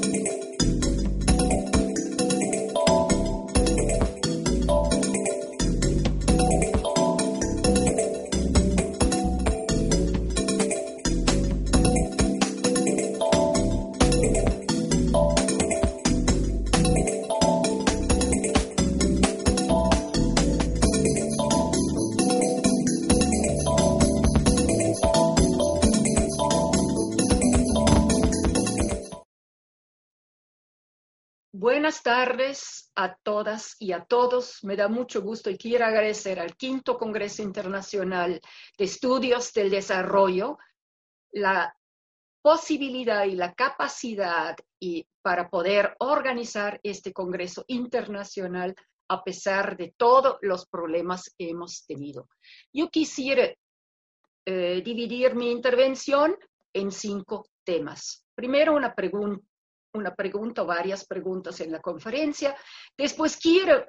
Buenas tardes a todas y a todos. Me da mucho gusto y quiero agradecer al Quinto Congreso Internacional de Estudios del Desarrollo la posibilidad y la capacidad para poder organizar este Congreso Internacional a pesar de todos los problemas que hemos tenido. Yo quisiera dividir mi intervención en 5 temas. Primero, una pregunta o varias preguntas en la conferencia. Después quiero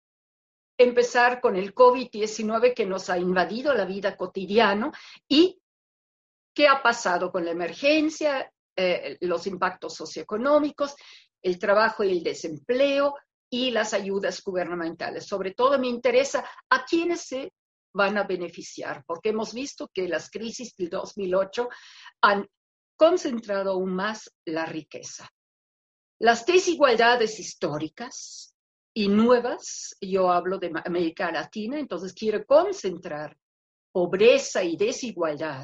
empezar con el COVID-19 que nos ha invadido la vida cotidiana y qué ha pasado con la emergencia, los impactos socioeconómicos, el trabajo y el desempleo y las ayudas gubernamentales. Sobre todo me interesa a quiénes se van a beneficiar, porque hemos visto que las crisis del 2008 han concentrado aún más la riqueza. Las desigualdades históricas y nuevas, yo hablo de América Latina, entonces quiero concentrar pobreza y desigualdad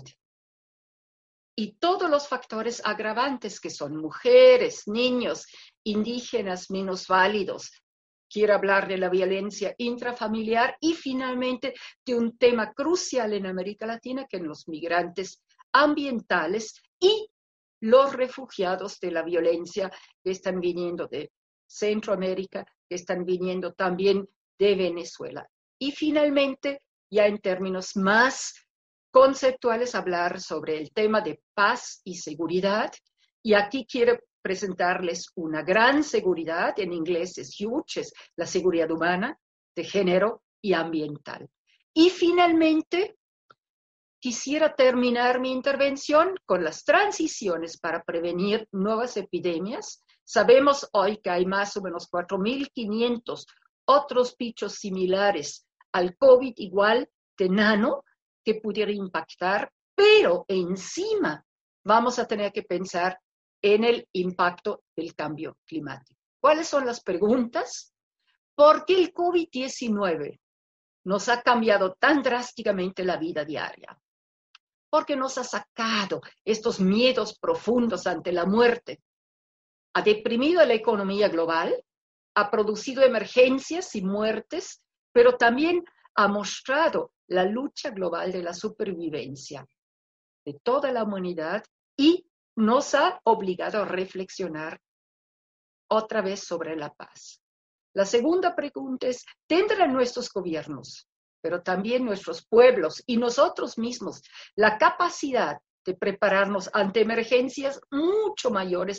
y todos los factores agravantes que son mujeres, niños, indígenas, minusválidos. Quiero hablar de la violencia intrafamiliar y finalmente de un tema crucial en América Latina, que son los migrantes ambientales y los refugiados de la violencia que están viniendo de Centroamérica, que están viniendo también de Venezuela. Y finalmente, ya en términos más conceptuales, hablar sobre el tema de paz y seguridad. Y aquí quiero presentarles una gran seguridad, en inglés es huge, es la seguridad humana, de género y ambiental. Y finalmente, quisiera terminar mi intervención con las transiciones para prevenir nuevas epidemias. Sabemos hoy que hay más o menos 4.500 otros bichos similares al COVID igual de nano que pudiera impactar, pero encima vamos a tener que pensar en el impacto del cambio climático. ¿Cuáles son las preguntas? ¿Por qué el COVID-19 nos ha cambiado tan drásticamente la vida diaria? Porque nos ha sacado estos miedos profundos ante la muerte. Ha deprimido la economía global, ha producido emergencias y muertes, pero también ha mostrado la lucha global de la supervivencia de toda la humanidad y nos ha obligado a reflexionar otra vez sobre la paz. La segunda pregunta es, ¿tendrán nuestros gobiernos, pero también nuestros pueblos y nosotros mismos, la capacidad de prepararnos ante emergencias mucho mayores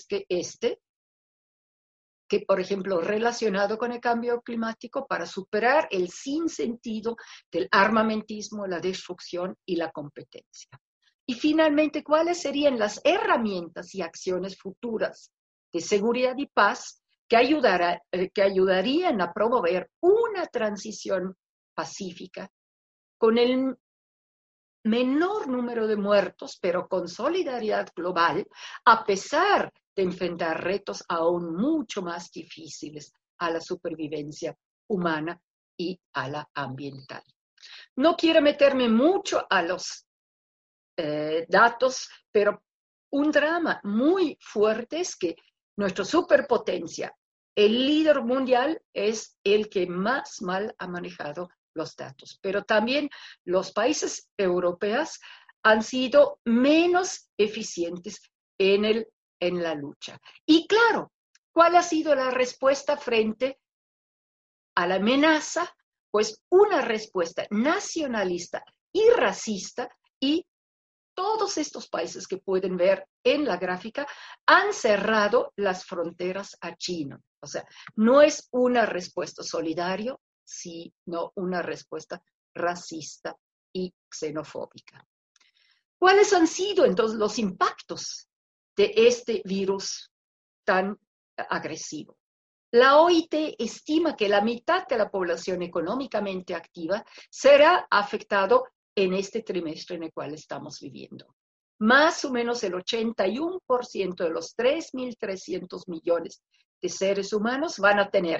que por ejemplo relacionado con el cambio climático, para superar el sinsentido del armamentismo, la destrucción y la competencia? Y finalmente, ¿cuáles serían las herramientas y acciones futuras de seguridad y paz que ayudarían a promover una transición pacífica con el menor número de muertos, pero con solidaridad global, a pesar de enfrentar retos aún mucho más difíciles a la supervivencia humana y a la ambiental? No quiero meterme mucho a los datos, pero un drama muy fuerte es que nuestra superpotencia, el líder mundial, es el que más mal ha manejado los datos, pero también los países europeos han sido menos eficientes en la lucha. Y claro, ¿cuál ha sido la respuesta frente a la amenaza? Pues una respuesta nacionalista y racista, y todos estos países que pueden ver en la gráfica han cerrado las fronteras a China. O sea, no es una respuesta solidaria, sino una respuesta racista y xenofóbica. ¿Cuáles han sido entonces los impactos de este virus tan agresivo. La OIT estima que la mitad de la población económicamente activa será afectado en este trimestre en el cual estamos viviendo. Más o menos el 81% de los 3.300 millones de seres humanos van a tener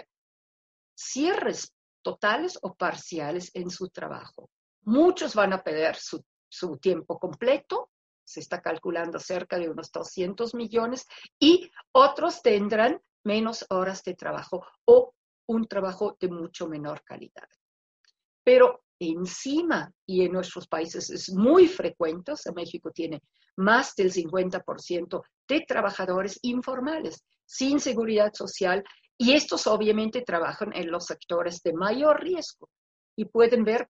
cierres totales o parciales en su trabajo. Muchos van a perder su tiempo completo, se está calculando cerca de unos 200 millones, y otros tendrán menos horas de trabajo o un trabajo de mucho menor calidad. Pero encima, y en nuestros países es muy frecuente, o sea, México tiene más del 50% de trabajadores informales, sin seguridad social, y estos obviamente trabajan en los sectores de mayor riesgo. Y pueden ver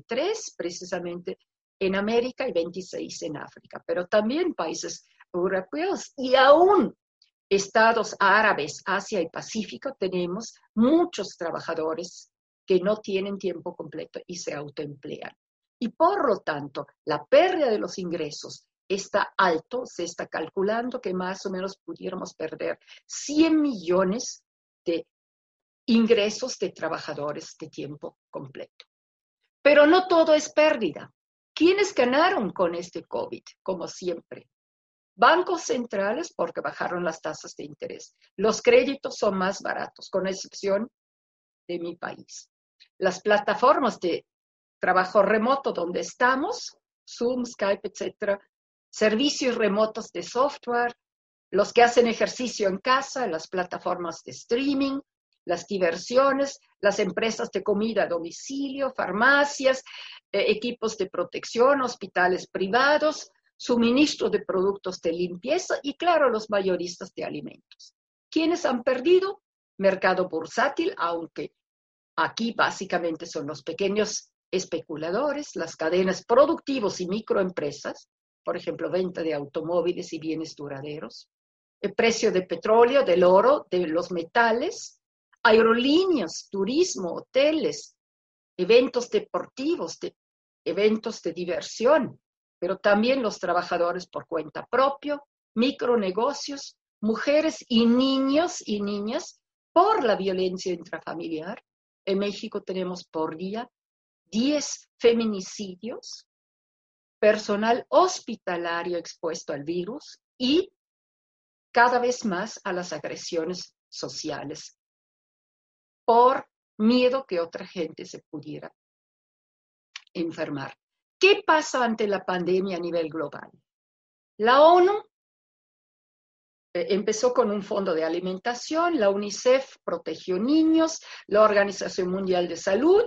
43 precisamente en América y 26 en África, pero también países europeos y aún estados árabes, Asia y Pacífico, tenemos muchos trabajadores que no tienen tiempo completo y se autoemplean. Y por lo tanto, la pérdida de los ingresos está alto, se está calculando que más o menos pudiéramos perder 100 millones de ingresos de trabajadores de tiempo completo. Pero no todo es pérdida. ¿Quiénes ganaron con este COVID? Como siempre, bancos centrales porque bajaron las tasas de interés. Los créditos son más baratos, con excepción de mi país. Las plataformas de trabajo remoto donde estamos, Zoom, Skype, etcétera, servicios remotos de software, los que hacen ejercicio en casa, las plataformas de streaming, las diversiones, las empresas de comida a domicilio, farmacias, equipos de protección, hospitales privados, suministro de productos de limpieza y, claro, los mayoristas de alimentos. ¿Quiénes han perdido? Mercado bursátil, aunque aquí básicamente son los pequeños especuladores, las cadenas productivas y microempresas, por ejemplo, venta de automóviles y bienes duraderos, el precio de petróleo, del oro, de los metales, aerolíneas, turismo, hoteles, eventos deportivos, eventos de diversión, pero también los trabajadores por cuenta propia, micronegocios, mujeres y niños y niñas por la violencia intrafamiliar. En México tenemos por día 10 feminicidios, personal hospitalario expuesto al virus y cada vez más a las agresiones sociales por miedo que otra gente se pudiera enfermar. ¿Qué pasa ante la pandemia a nivel global? La ONU empezó con un fondo de alimentación, la UNICEF protegió niños, la Organización Mundial de Salud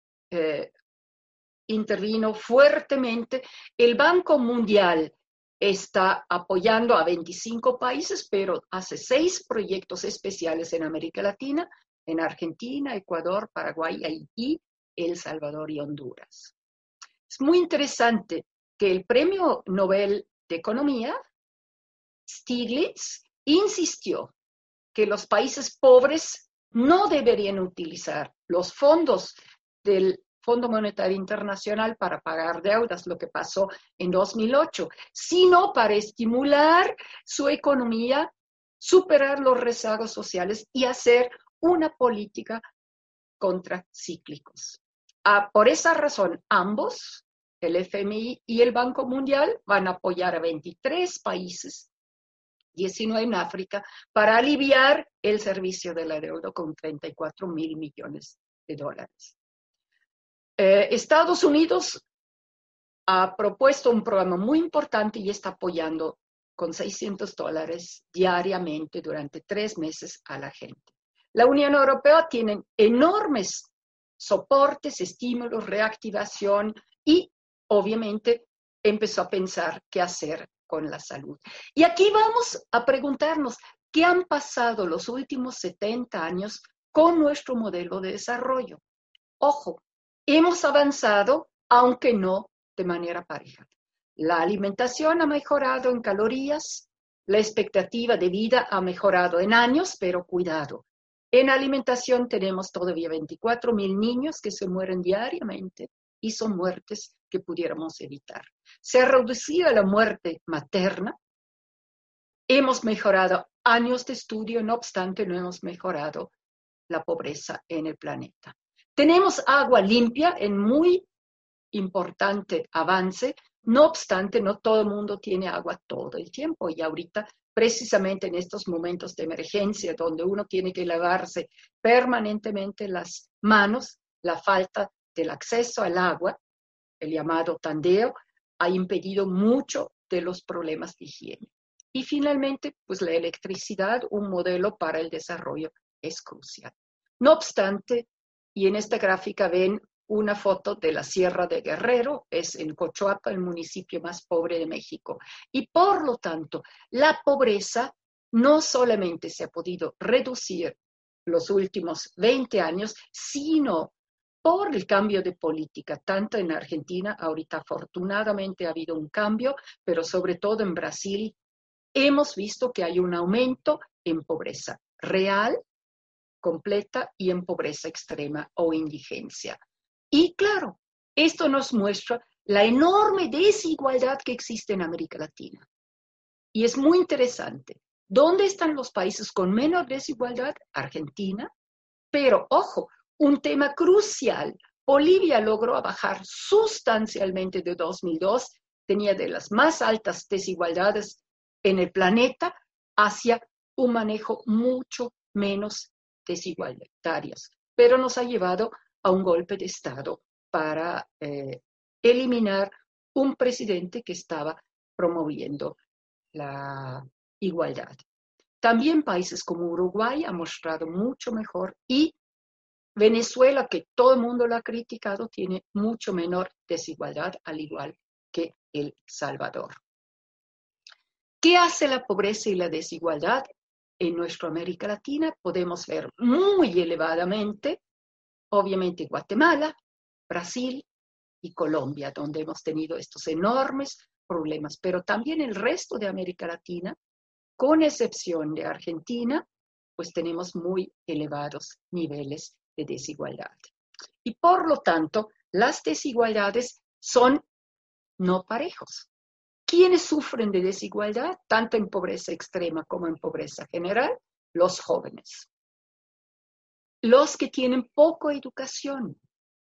intervino fuertemente, el Banco Mundial está apoyando a 25 países, pero hace 6 proyectos especiales en América Latina, en Argentina, Ecuador, Paraguay, Haití, El Salvador y Honduras. Es muy interesante que el Premio Nobel de Economía, Stiglitz, insistió que los países pobres no deberían utilizar los fondos del Fondo Monetario Internacional para pagar deudas, lo que pasó en 2008, sino para estimular su economía, superar los rezagos sociales y hacer una política contracíclicos. Por esa razón, ambos, el FMI y el Banco Mundial, van a apoyar a 23 países, 19 en África, para aliviar el servicio de la deuda con 34.000 millones de dólares. Estados Unidos ha propuesto un programa muy importante y está apoyando con $600 diariamente durante 3 meses a la gente. La Unión Europea tiene enormes soportes, estímulos, reactivación y obviamente empezó a pensar qué hacer con la salud. Y aquí vamos a preguntarnos qué han pasado los últimos 70 años con nuestro modelo de desarrollo. Ojo, hemos avanzado, aunque no de manera pareja. La alimentación ha mejorado en calorías, la expectativa de vida ha mejorado en años, pero cuidado. En alimentación tenemos todavía 24.000 niños que se mueren diariamente y son muertes que pudiéramos evitar. Se ha reducido la muerte materna, hemos mejorado años de estudio, no obstante, no hemos mejorado la pobreza en el planeta. Tenemos agua limpia en muy importante avance, no obstante, no todo el mundo tiene agua todo el tiempo y ahorita, precisamente en estos momentos de emergencia, donde uno tiene que lavarse permanentemente las manos, la falta del acceso al agua, el llamado tandeo, ha impedido mucho de los problemas de higiene. Y finalmente, pues la electricidad, un modelo para el desarrollo, es crucial. No obstante, y en esta gráfica ven una foto de la Sierra de Guerrero, es en Cochuapa, el municipio más pobre de México. Y por lo tanto, la pobreza no solamente se ha podido reducir los últimos 20 años, sino por el cambio de política, tanto en Argentina, ahorita afortunadamente ha habido un cambio, pero sobre todo en Brasil, hemos visto que hay un aumento en pobreza real, completa y en pobreza extrema o indigencia. Y claro, esto nos muestra la enorme desigualdad que existe en América Latina. Y es muy interesante. ¿Dónde están los países con menor desigualdad? Argentina. Pero, ojo, un tema crucial. Bolivia logró bajar sustancialmente de 2002, tenía de las más altas desigualdades en el planeta, hacia un manejo mucho menos desigualitarios. Pero nos ha llevado a un golpe de Estado para eliminar un presidente que estaba promoviendo la igualdad. También países como Uruguay han mostrado mucho mejor y Venezuela, que todo el mundo lo ha criticado, tiene mucho menor desigualdad, al igual que El Salvador. ¿Qué hace la pobreza y la desigualdad? En nuestra América Latina podemos ver muy elevadamente, obviamente Guatemala, Brasil y Colombia, donde hemos tenido estos enormes problemas, pero también el resto de América Latina, con excepción de Argentina, pues tenemos muy elevados niveles de desigualdad. Y por lo tanto, las desigualdades son no parejos. ¿Quiénes sufren de desigualdad, tanto en pobreza extrema como en pobreza general? Los jóvenes. Los que tienen poca educación.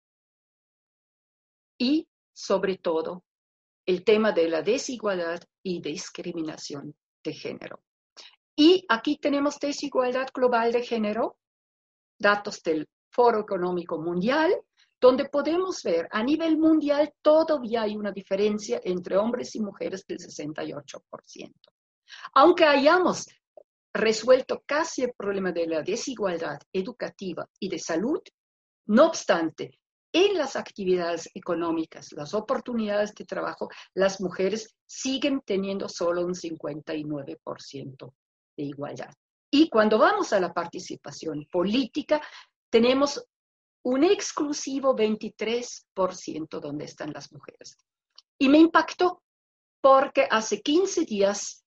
Y, sobre todo, el tema de la desigualdad y discriminación de género. Y aquí tenemos desigualdad global de género, datos del Foro Económico Mundial, donde podemos ver a nivel mundial todavía hay una diferencia entre hombres y mujeres del 68%. Aunque hayamos resuelto casi el problema de la desigualdad educativa y de salud, no obstante, en las actividades económicas, las oportunidades de trabajo, las mujeres siguen teniendo solo un 59% de igualdad. Y cuando vamos a la participación política, tenemos un exclusivo 23% donde están las mujeres. Y me impactó porque hace 15 días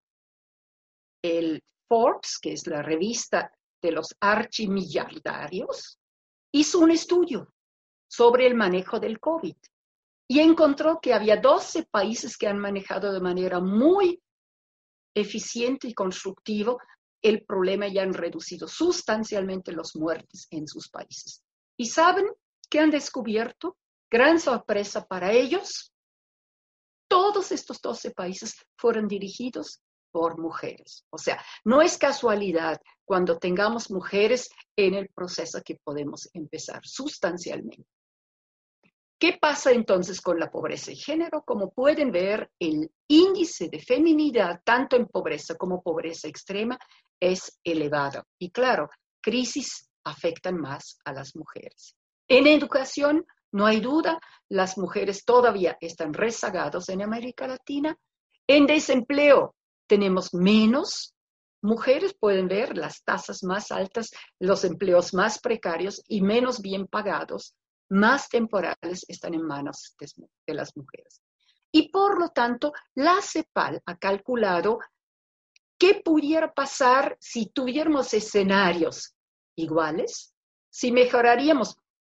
el Forbes, que es la revista de los archimillardarios, hizo un estudio sobre el manejo del COVID y encontró que había 12 países que han manejado de manera muy eficiente y constructiva el problema y han reducido sustancialmente las muertes en sus países. ¿Y saben qué han descubierto? Gran sorpresa para ellos. Todos estos 12 países fueron dirigidos por mujeres. O sea, no es casualidad cuando tengamos mujeres en el proceso que podemos empezar sustancialmente. ¿Qué pasa entonces con la pobreza y género? Como pueden ver, el índice de feminidad, tanto en pobreza como pobreza extrema, es elevado. Y claro, crisis afectan más a las mujeres. En educación, no hay duda, las mujeres todavía están rezagadas en América Latina. En desempleo, tenemos menos mujeres, pueden ver las tasas más altas, los empleos más precarios y menos bien pagados, más temporales, están en manos de las mujeres. Y por lo tanto, la CEPAL ha calculado qué pudiera pasar si tuviéramos escenarios iguales, si mejoraríamos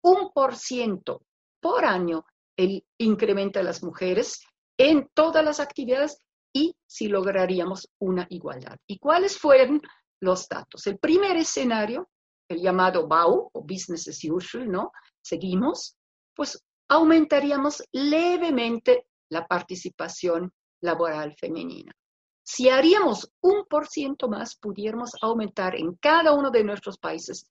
1% por año el incremento de las mujeres en todas las actividades y si lograríamos una igualdad. ¿Y cuáles fueron los datos. El primer escenario, el llamado BAU, o Business as Usual, ¿no? Seguimos, pues aumentaríamos levemente la participación laboral femenina. Si haríamos 1% más, pudiéramos aumentar en cada uno de nuestros países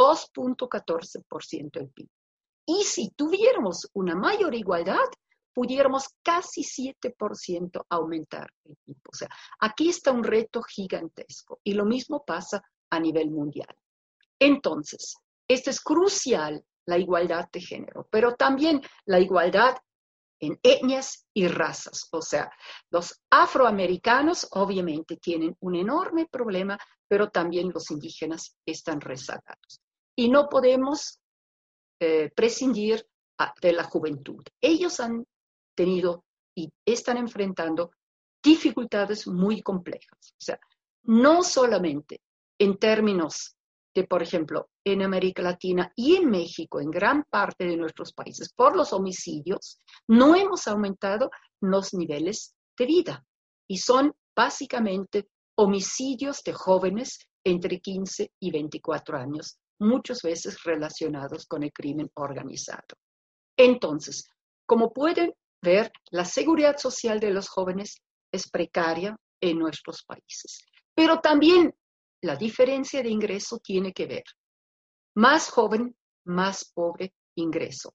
2.14% el PIB. Y si tuviéramos una mayor igualdad, pudiéramos casi 7% aumentar el PIB. O sea, aquí está un reto gigantesco y lo mismo pasa a nivel mundial. Entonces, esto es crucial, la igualdad de género, pero también la igualdad en etnias y razas. O sea, los afroamericanos obviamente tienen un enorme problema, pero también los indígenas están rezagados. Y no podemos prescindir de la juventud. Ellos han tenido y están enfrentando dificultades muy complejas. O sea, no solamente en términos de, por ejemplo, en América Latina y en México, en gran parte de nuestros países, por los homicidios, no hemos aumentado los niveles de vida. Y son básicamente homicidios de jóvenes entre 15 y 24 años, muchas veces relacionados con el crimen organizado. Entonces, como pueden ver, la seguridad social de los jóvenes es precaria en nuestros países. Pero también la diferencia de ingreso tiene que ver. Más joven, más pobre ingreso.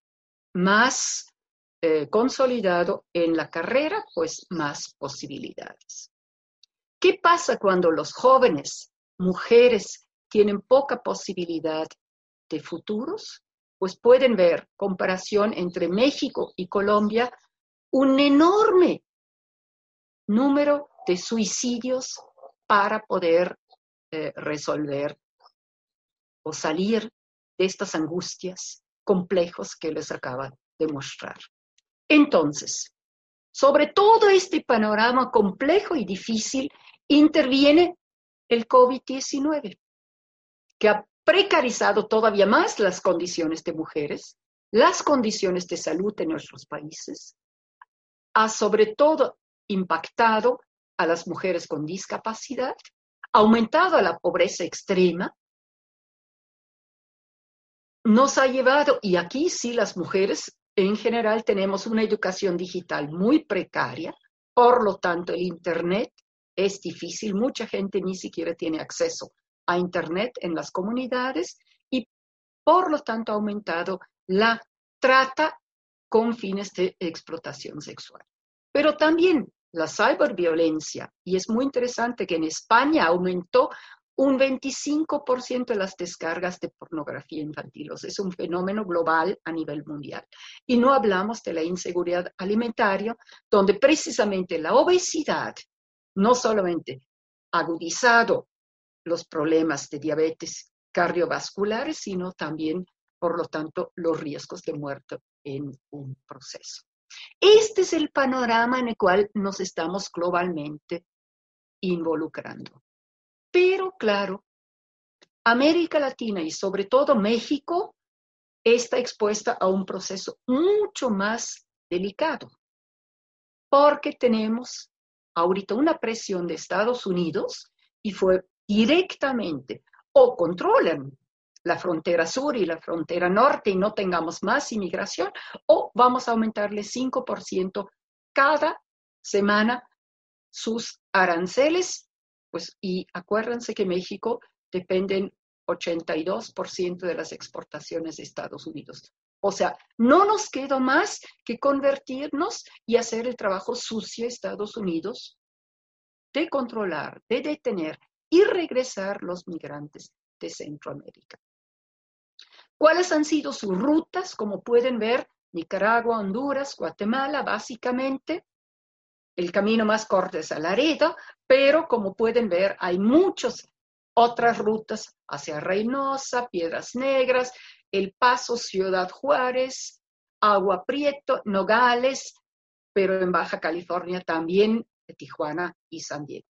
Más consolidado en la carrera, pues más posibilidades. ¿Qué pasa cuando los jóvenes, mujeres, tienen poca posibilidad de futuros? Pues pueden ver, comparación entre México y Colombia, un enorme número de suicidios para poder resolver o salir de estas angustias complejos que les acaba de mostrar. Entonces, sobre todo este panorama complejo y difícil, interviene el COVID-19, que ha precarizado todavía más las condiciones de mujeres, las condiciones de salud en nuestros países, ha sobre todo impactado a las mujeres con discapacidad, ha aumentado la pobreza extrema, nos ha llevado, y aquí sí las mujeres en general tenemos una educación digital muy precaria, por lo tanto el Internet es difícil, mucha gente ni siquiera tiene acceso a Internet en las comunidades y por lo tanto ha aumentado la trata con fines de explotación sexual. Pero también la ciberviolencia, y es muy interesante que en España aumentó un 25% de las descargas de pornografía infantil. O sea, es un fenómeno global a nivel mundial. Y no hablamos de la inseguridad alimentaria, donde precisamente la obesidad no solamente ha agudizado los problemas de diabetes cardiovasculares, sino también, por lo tanto, los riesgos de muerte en un proceso. Este es el panorama en el cual nos estamos globalmente involucrando. Pero, claro, América Latina y sobre todo México está expuesta a un proceso mucho más delicado, porque tenemos ahorita una presión de Estados Unidos y fue directamente o controlan la frontera sur y la frontera norte y no tengamos más inmigración, o vamos a aumentarle 5% cada semana sus aranceles, pues, y acuérdense que México dependen 82% de las exportaciones de Estados Unidos. O sea, no nos queda más que convertirnos y hacer el trabajo sucio a Estados Unidos de controlar, de detener y regresar los migrantes de Centroamérica. ¿Cuáles han sido sus rutas? Como pueden ver, Nicaragua, Honduras, Guatemala, básicamente. El camino más corto es a Laredo, pero como pueden ver, hay muchas otras rutas hacia Reynosa, Piedras Negras, El Paso, Ciudad Juárez, Agua Prieto, Nogales, pero en Baja California también Tijuana y San Diego.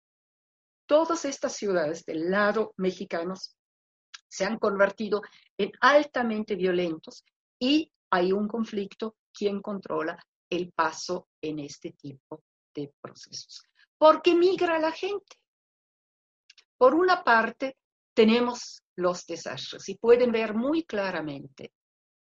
Todas estas ciudades del lado mexicanos se han convertido en altamente violentos y hay un conflicto. ¿Quién controla el paso en este tipo de procesos? ¿Por qué migra la gente? Por una parte, tenemos los desastres y pueden ver muy claramente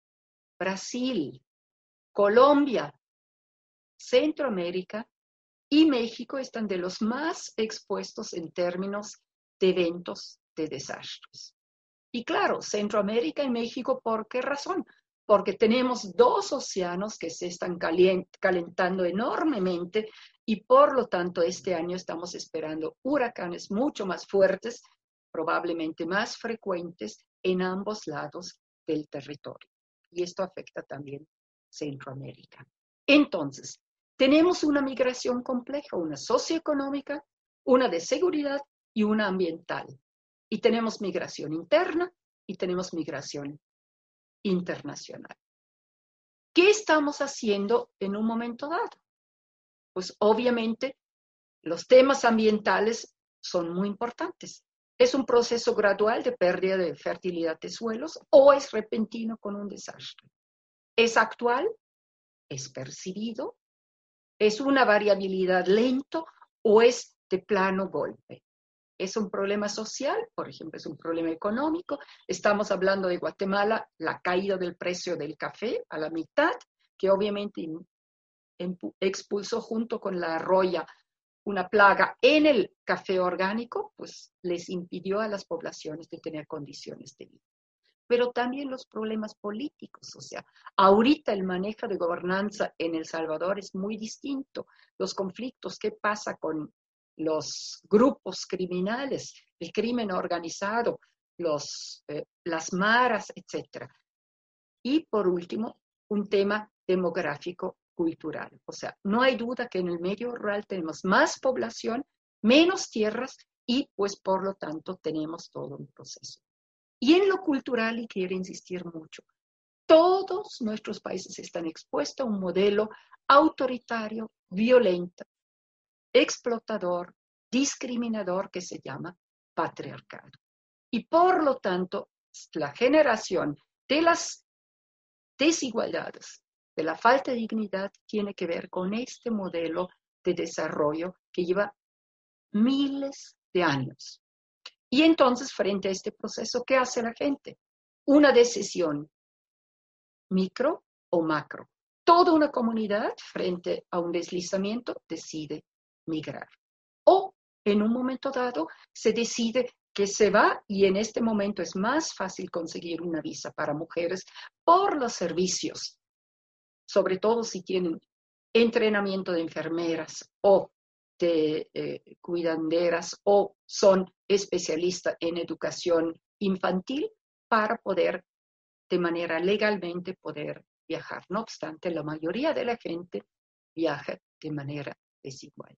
Brasil, Colombia, Centroamérica y México están de los más expuestos en términos de eventos de desastres. Y claro, Centroamérica y México, ¿por qué razón? Porque tenemos dos océanos que se están calentando enormemente y por lo tanto este año estamos esperando huracanes mucho más fuertes, probablemente más frecuentes en ambos lados del territorio. Y esto afecta también Centroamérica. Entonces, tenemos una migración compleja, una socioeconómica, una de seguridad y una ambiental. Y tenemos migración interna y tenemos migración internacional. ¿Qué estamos haciendo en un momento dado? Pues obviamente los temas ambientales son muy importantes. ¿Es un proceso gradual de pérdida de fertilidad de suelos o es repentino con un desastre? ¿Es actual? ¿Es percibido? ¿Es una variabilidad lento o es de plano golpe? ¿Es un problema social? Por ejemplo, ¿es un problema económico? Estamos hablando de Guatemala, la caída del precio del café a la mitad, que obviamente expulsó junto con la arroya una plaga en el café orgánico, pues les impidió a las poblaciones de tener condiciones de vida. Pero también los problemas políticos, o sea, ahorita el manejo de gobernanza en El Salvador es muy distinto. Los conflictos, ¿qué pasa con los grupos criminales, el crimen organizado, las maras, etcétera? Y por último, un tema demográfico cultural. O sea, no hay duda que en el medio rural tenemos más población, menos tierras y pues por lo tanto tenemos todo un proceso. Y en lo cultural, y quiero insistir mucho, todos nuestros países están expuestos a un modelo autoritario, violento, explotador, discriminador que se llama patriarcado. Y por lo tanto, la generación de las desigualdades, de la falta de dignidad, tiene que ver con este modelo de desarrollo que lleva miles de años. Y entonces, frente a este proceso, ¿qué hace la gente? Una decisión micro o macro. Toda una comunidad, frente a un deslizamiento, decide migrar. O, en un momento dado, se decide que se va y en este momento es más fácil conseguir una visa para mujeres por los servicios, sobre todo si tienen entrenamiento de enfermeras o de cuidanderas o son especialistas en educación infantil para poder de manera legalmente poder viajar. No obstante, la mayoría de la gente viaja de manera desigual.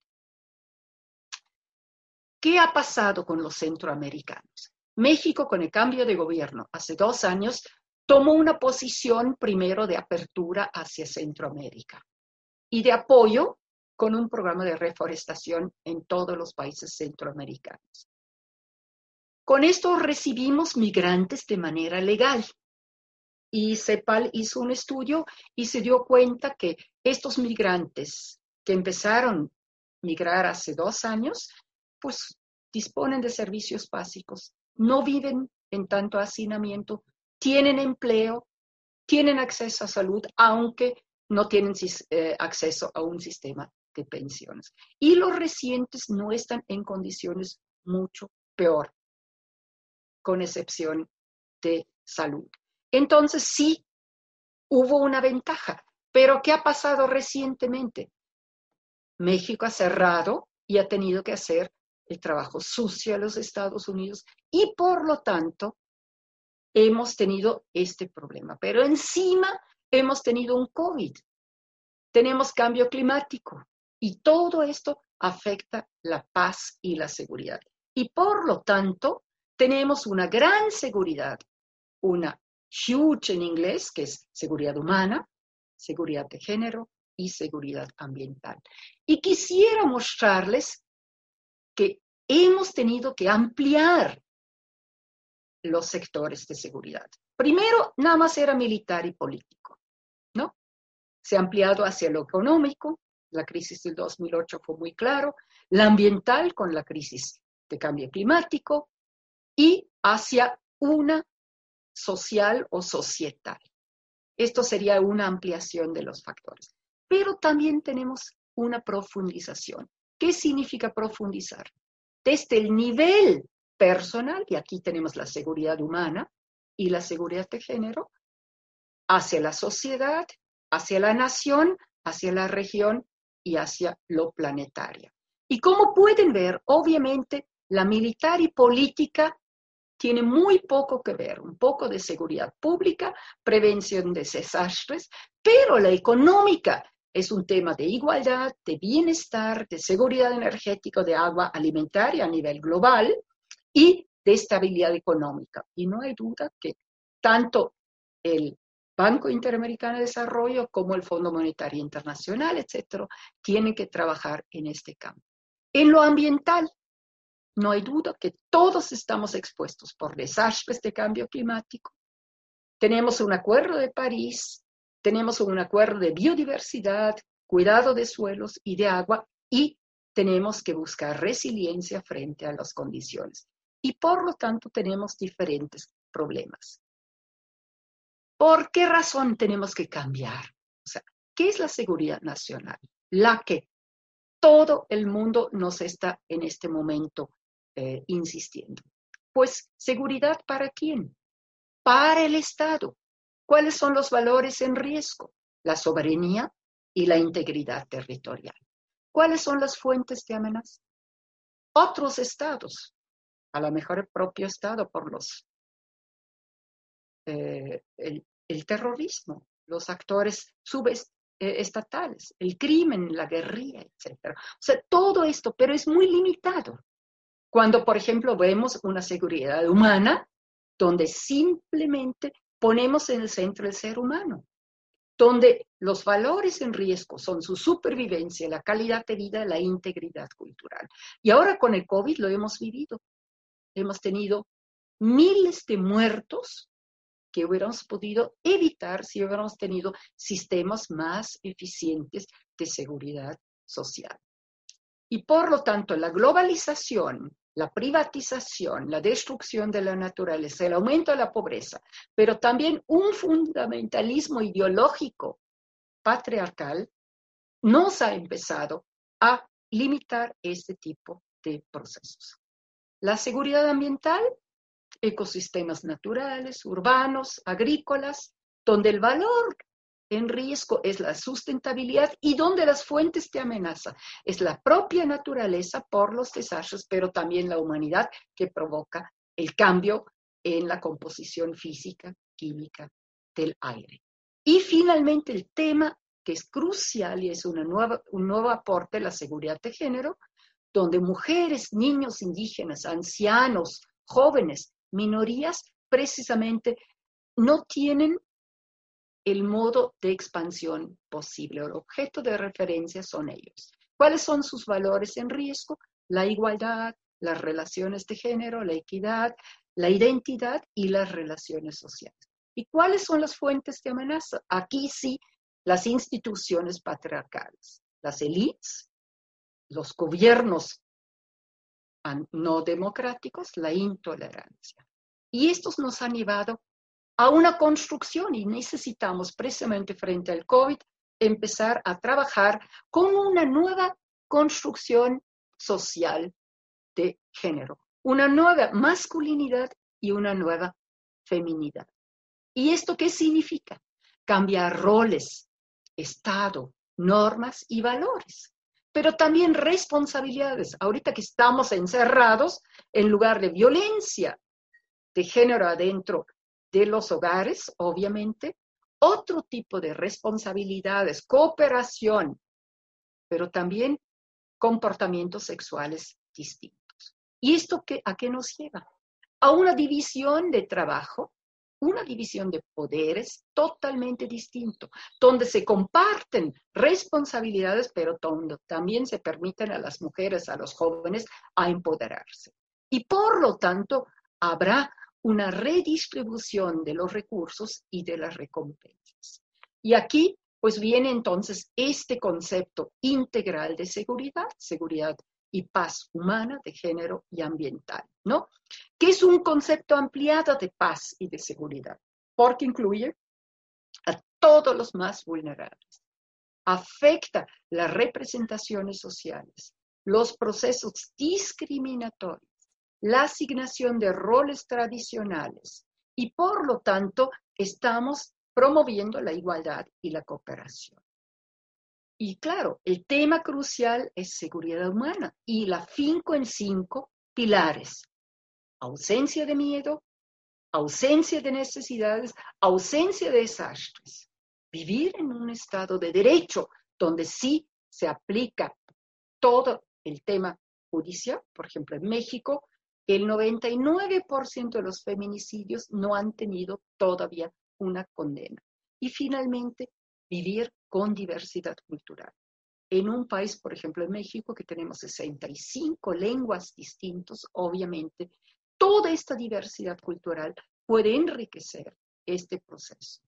¿Qué ha pasado con los centroamericanos? México, con el cambio de gobierno hace 2 años, tomó una posición primero de apertura hacia Centroamérica y de apoyo con un programa de reforestación en todos los países centroamericanos. Con esto recibimos migrantes de manera legal. Y CEPAL hizo un estudio y se dio cuenta que estos migrantes que empezaron a migrar hace 2 años, pues disponen de servicios básicos, no viven en tanto hacinamiento, tienen empleo, tienen acceso a salud, aunque no tienen acceso a un sistema de pensiones. Y los residentes no están en condiciones mucho peor, con excepción de salud. Entonces sí, hubo una ventaja, pero ¿qué ha pasado recientemente? México ha cerrado y ha tenido que hacer el trabajo sucio a los Estados Unidos y por lo tanto hemos tenido este problema. Pero encima hemos tenido un COVID, tenemos cambio climático y todo esto afecta la paz y la seguridad. Y por lo tanto tenemos una gran seguridad, una huge en inglés, que es seguridad humana, seguridad de género y seguridad ambiental. Y quisiera mostrarles que hemos tenido que ampliar los sectores de seguridad. Primero, nada más era militar y político, ¿no? Se ha ampliado hacia lo económico, la crisis del 2008 fue muy claro, la ambiental con la crisis de cambio climático y hacia una social o societal. Esto sería una ampliación de los factores. Pero también tenemos una profundización. ¿Qué significa profundizar? Desde el nivel personal, y aquí tenemos la seguridad humana y la seguridad de género, hacia la sociedad, hacia la nación, hacia la región y hacia lo planetario. Y como pueden ver, obviamente, la militar y política tiene muy poco que ver, un poco de seguridad pública, prevención de desastres, pero la económica es un tema de igualdad, de bienestar, de seguridad energética, de agua alimentaria a nivel global y de estabilidad económica. Y no hay duda que tanto el Banco Interamericano de Desarrollo como el Fondo Monetario Internacional, etcétera, tienen que trabajar en este campo. En lo ambiental, no hay duda que todos estamos expuestos por desastres de cambio climático. Tenemos un acuerdo de París, tenemos un acuerdo de biodiversidad, cuidado de suelos y de agua, y tenemos que buscar resiliencia frente a las condiciones. Y por lo tanto tenemos diferentes problemas. ¿Por qué razón tenemos que cambiar? O sea, ¿qué es la seguridad nacional? La que todo el mundo nos está en este momento insistiendo. Pues, ¿seguridad para quién? Para el Estado. ¿Cuáles son los valores en riesgo? La soberanía y la integridad territorial. ¿Cuáles son las fuentes de amenaza? Otros estados, a lo mejor el propio Estado por los el terrorismo, los actores subestatales, el crimen, la guerrilla, etc. O sea, todo esto, pero es muy limitado. Cuando, por ejemplo, vemos una seguridad humana, donde simplemente ponemos en el centro el ser humano, donde los valores en riesgo son su supervivencia, la calidad de vida, la integridad cultural. Y ahora con el COVID lo hemos vivido. Hemos tenido miles de muertos que hubiéramos podido evitar si hubiéramos tenido sistemas más eficientes de seguridad social. Y por lo tanto, la globalización, la privatización, la destrucción de la naturaleza, el aumento de la pobreza, pero también un fundamentalismo ideológico patriarcal, nos ha empezado a limitar este tipo de procesos. La seguridad ambiental, ecosistemas naturales, urbanos, agrícolas, donde el valor en riesgo es la sustentabilidad y donde las fuentes de amenaza es la propia naturaleza por los desastres, pero también la humanidad que provoca el cambio en la composición física, química del aire. Y finalmente el tema que es crucial y es un nuevo aporte, la seguridad de género, donde mujeres, niños indígenas, ancianos, jóvenes, minorías, precisamente no tienen el modo de expansión posible. El objeto de referencia son ellos. ¿Cuáles son sus valores en riesgo? La igualdad, las relaciones de género, la equidad, la identidad y las relaciones sociales. ¿Y cuáles son las fuentes de amenaza? Aquí sí, las instituciones patriarcales, las élites, los gobiernos no democráticos, la intolerancia. Y estos nos han llevado a una construcción y necesitamos precisamente frente al COVID empezar a trabajar con una nueva construcción social de género, una nueva masculinidad y una nueva feminidad. ¿Y esto qué significa? Cambiar roles, estado, normas y valores, pero también responsabilidades. Ahorita que estamos encerrados, en lugar de violencia de género adentro de los hogares, obviamente, otro tipo de responsabilidades, cooperación, pero también comportamientos sexuales distintos. ¿Y esto a qué nos lleva? A una división de trabajo, una división de poderes totalmente distinto, donde se comparten responsabilidades, pero donde también se permiten a las mujeres, a los jóvenes, a empoderarse. Y por lo tanto, habrá una redistribución de los recursos y de las recompensas. Y aquí, pues viene entonces este concepto integral de seguridad, seguridad y paz humana, de género y ambiental, ¿no? Que es un concepto ampliado de paz y de seguridad, porque incluye a todos los más vulnerables. Afecta las representaciones sociales, los procesos discriminatorios, la asignación de roles tradicionales y por lo tanto estamos promoviendo la igualdad y la cooperación. Y claro, el tema crucial es seguridad humana y la finco en 5 pilares: ausencia de miedo, ausencia de necesidades, ausencia de desastres. Vivir en un estado de derecho donde sí se aplica todo el tema judicial. Por ejemplo, en México, el 99% de los feminicidios no han tenido todavía una condena. Y finalmente, vivir con diversidad cultural. En un país, por ejemplo, en México, que tenemos 65 lenguas distintas, obviamente, toda esta diversidad cultural puede enriquecer este proceso.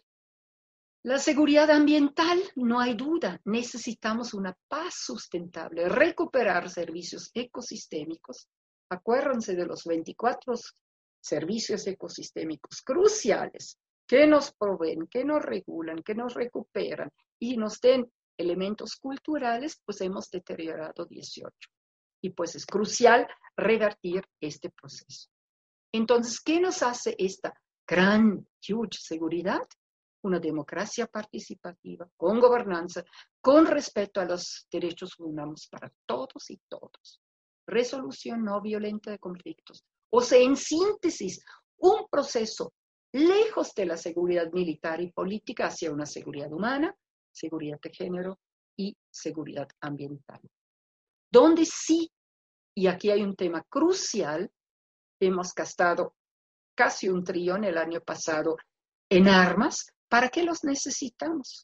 La seguridad ambiental, no hay duda, necesitamos una paz sustentable, recuperar servicios ecosistémicos. Acuérdense de los 24 servicios ecosistémicos cruciales que nos proveen, que nos regulan, que nos recuperan y nos den elementos culturales, pues hemos deteriorado 18. Y pues es crucial revertir este proceso. Entonces, ¿qué nos hace esta gran, huge seguridad? Una democracia participativa, con gobernanza, con respeto a los derechos humanos para todos y todos. Resolución no violenta de conflictos. O sea, en síntesis, un proceso lejos de la seguridad militar y política hacia una seguridad humana, seguridad de género y seguridad ambiental. Donde sí, y aquí hay un tema crucial, hemos gastado casi $1 trillón el año pasado en armas. ¿Para qué los necesitamos?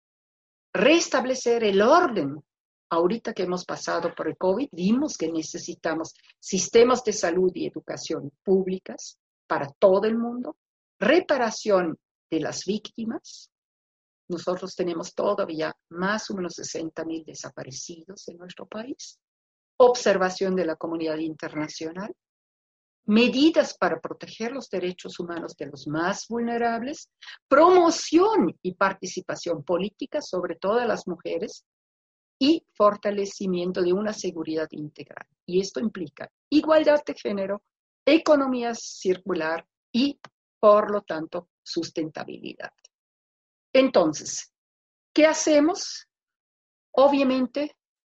Restablecer el orden. Ahorita que hemos pasado por el COVID, vimos que necesitamos sistemas de salud y educación públicas para todo el mundo, reparación de las víctimas. Nosotros tenemos todavía más o menos 60,000 desaparecidos en nuestro país. Observación de la comunidad internacional. Medidas para proteger los derechos humanos de los más vulnerables, promoción y participación política, sobre todo de las mujeres, y fortalecimiento de una seguridad integral. Y esto implica igualdad de género, economía circular y, por lo tanto, sustentabilidad. Entonces, ¿qué hacemos? Obviamente,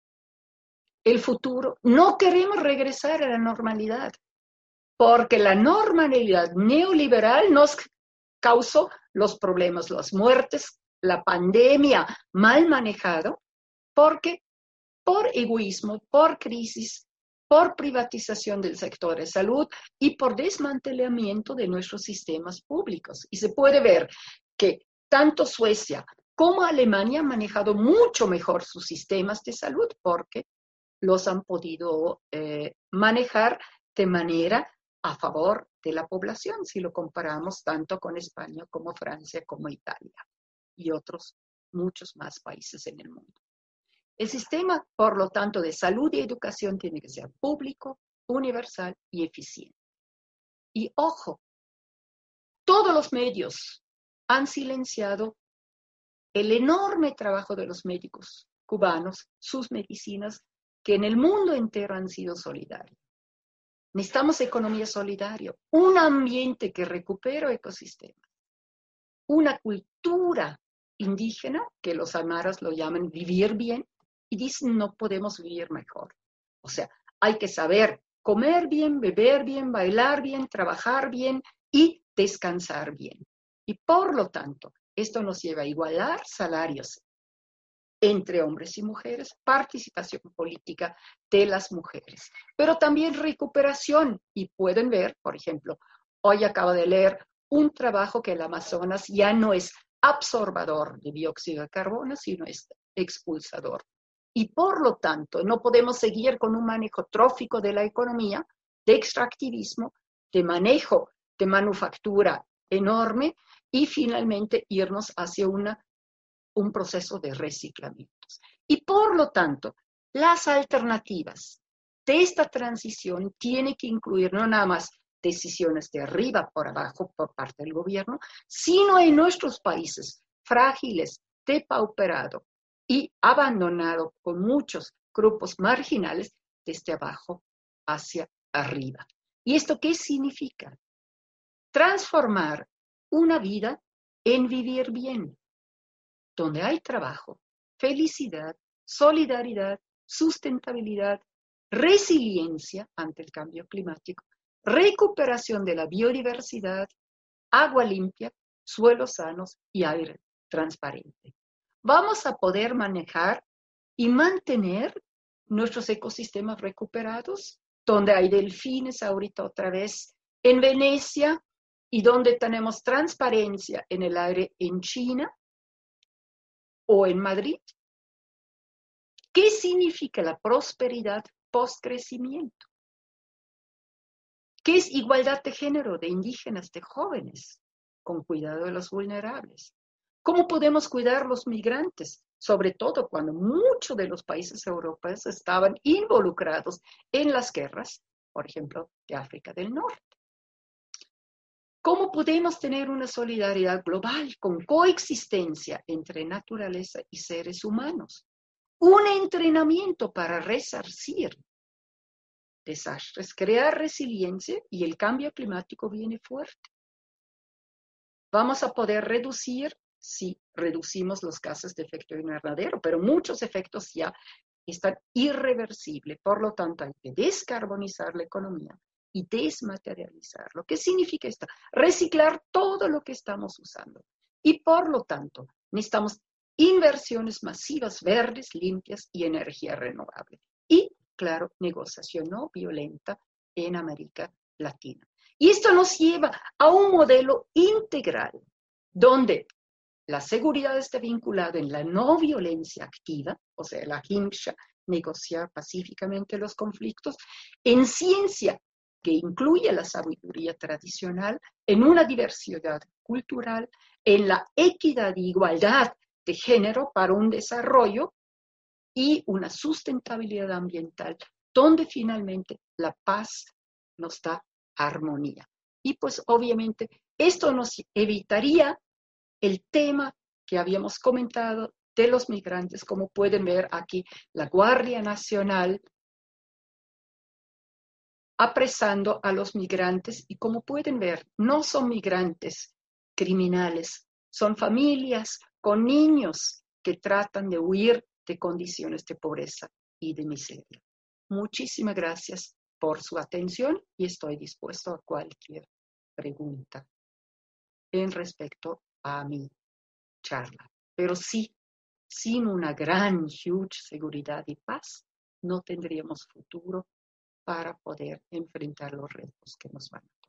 el futuro, no queremos regresar a la normalidad, porque la normalidad neoliberal nos causó los problemas, las muertes, la pandemia mal manejado, porque por egoísmo, por crisis, por privatización del sector de salud y por desmantelamiento de nuestros sistemas públicos. Y se puede ver que tanto Suecia como Alemania han manejado mucho mejor sus sistemas de salud porque los han podido manejar de manera a favor de la población, si lo comparamos tanto con España como Francia como Italia y otros muchos más países en el mundo. El sistema, por lo tanto, de salud y educación tiene que ser público, universal y eficiente. Y ojo, todos los medios han silenciado el enorme trabajo de los médicos cubanos, sus medicinas, que en el mundo entero han sido solidarios. Necesitamos economía solidaria, un ambiente que recupere ecosistemas, una cultura indígena, que los aymaras lo llaman vivir bien, y dicen no podemos vivir mejor. O sea, hay que saber comer bien, beber bien, bailar bien, trabajar bien y descansar bien. Y por lo tanto, esto nos lleva a igualar salarios entre hombres y mujeres, participación política de las mujeres, pero también recuperación. Y pueden ver, por ejemplo, hoy acabo de leer un trabajo que el Amazonas ya no es absorbador de dióxido de carbono, sino es expulsador. Y por lo tanto, no podemos seguir con un manejo trófico de la economía, de extractivismo, de manejo de manufactura enorme y finalmente irnos hacia un proceso de reciclamientos. Y por lo tanto, Las alternativas de esta transición tienen que incluir no nada más decisiones de arriba por abajo por parte del gobierno, sino en nuestros países frágiles, depauperados y abandonados con muchos grupos marginales desde abajo hacia arriba. ¿Y esto qué significa? Transformar una vida en vivir bien, donde hay trabajo, felicidad, solidaridad, sustentabilidad, resiliencia ante el cambio climático, recuperación de la biodiversidad, agua limpia, suelos sanos y aire transparente. Vamos a poder manejar y mantener nuestros ecosistemas recuperados, donde hay delfines ahorita otra vez en Venecia y donde tenemos transparencia en el aire en China o en Madrid. ¿Qué significa la prosperidad post-crecimiento? ¿Qué es igualdad de género de indígenas, de jóvenes, con cuidado de los vulnerables? ¿Cómo podemos cuidar a los migrantes? Sobre todo cuando muchos de los países europeos estaban involucrados en las guerras, por ejemplo, de África del Norte. ¿Cómo podemos tener una solidaridad global con coexistencia entre naturaleza y seres humanos? Un entrenamiento para resarcir desastres, crear resiliencia y el cambio climático viene fuerte. Vamos a poder reducir, si reducimos los gases de efecto invernadero, pero muchos efectos ya están irreversibles. Por lo tanto, hay que descarbonizar la economía y desmaterializarlo. ¿Qué significa esto? Reciclar todo lo que estamos usando. Y por lo tanto, necesitamos inversiones masivas, verdes, limpias y energía renovable. Y, claro, negociación no violenta en América Latina. Y esto nos lleva a un modelo integral, donde la seguridad está vinculada en la no violencia activa, o sea, la ahimsa, negociar pacíficamente los conflictos, en ciencia, que incluye la sabiduría tradicional, en una diversidad cultural, en la equidad y igualdad de género para un desarrollo y una sustentabilidad ambiental, donde finalmente la paz nos da armonía. Y pues obviamente esto nos evitaría el tema que habíamos comentado de los migrantes, como pueden ver aquí, la Guardia Nacional apresando a los migrantes y como pueden ver, no son migrantes criminales, son familias con niños que tratan de huir de condiciones de pobreza y de miseria. Muchísimas gracias por su atención y estoy dispuesto a cualquier pregunta en respecto a mi charla. Pero sí, sin una gran, huge seguridad y paz, no tendríamos futuro para poder enfrentar los retos que nos van a